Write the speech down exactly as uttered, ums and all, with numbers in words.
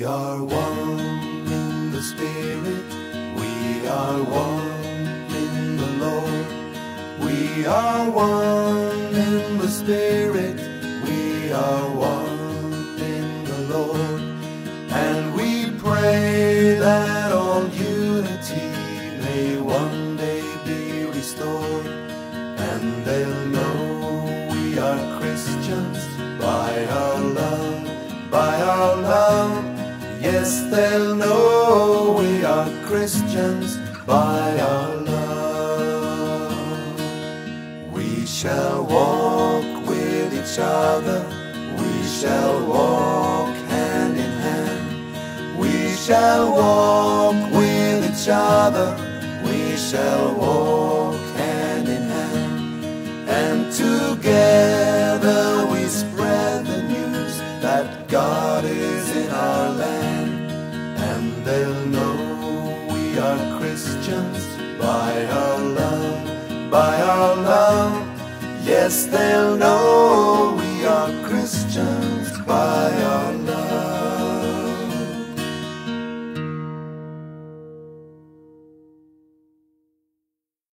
We are one in the Spirit, we are one in the Lord. We are one in the Spirit, we are one in the Lord. And we pray that all unity may one day be restored. And they'll know we are Christians by our love, by our love. Yes, they'll know we are Christians by our love. We shall walk with each other, we shall walk hand in hand. We shall walk with each other, we shall walk hand in hand. And together we spread the news that God is in our land. And they'll know we are Christians by our love, by our love. Yes, they'll know we are Christians by our